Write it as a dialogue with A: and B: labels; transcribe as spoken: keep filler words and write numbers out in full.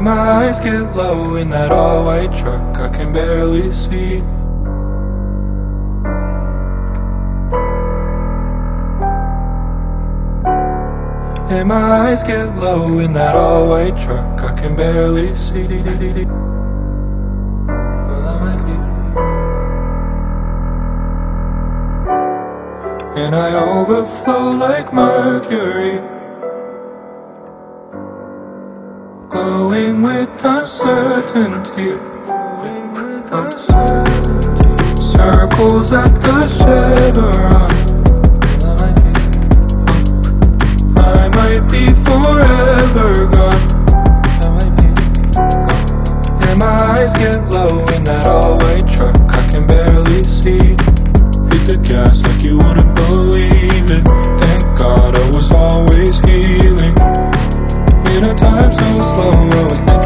A: And my eyes get low in that all-white truck, I can barely see. And my eyes get low in that all-white truck, I can barely see. Well, I might be. And I overflow like mercury, glowing with uncertainty, glowing with uncertainty. Circles at the chevron, I might be forever gone. I might be gone. And my eyes get low in that all-white truck, I can barely see. Hit the gas like you wouldn't believe it. Thank God I was always healing. In a time so slow, I was thinking